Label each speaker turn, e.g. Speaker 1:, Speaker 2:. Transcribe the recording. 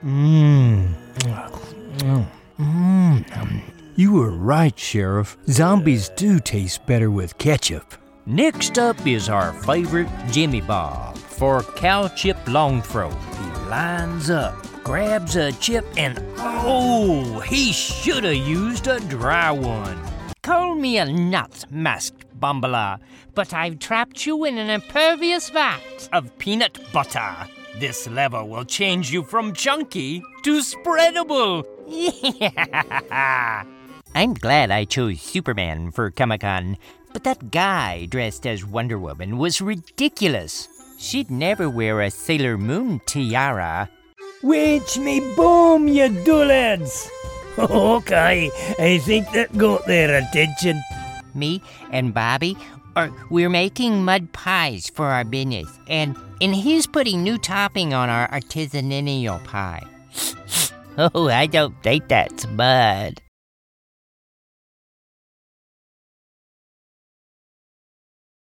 Speaker 1: Mmm. You were right, Sheriff. Zombies do taste better with ketchup.
Speaker 2: Next up is our favorite Jimmy Bob for Cow Chip Longthroat. He lines up, grabs a chip, and he should have used a dry one.
Speaker 3: Call me a nut, masked bumbler, but I've trapped you in an impervious vat
Speaker 2: Of peanut butter. This level will change you from chunky to spreadable.
Speaker 3: I'm glad I chose Superman for Comic-Con, but that guy dressed as Wonder Woman was ridiculous. She'd never wear a Sailor Moon tiara.
Speaker 4: Watch me boom, you dullards! Okay, I think that got their attention.
Speaker 3: Me and Bobby, we're making mud pies for our business, and he's putting new topping on our artisanal pie. Oh, I don't think that's mud.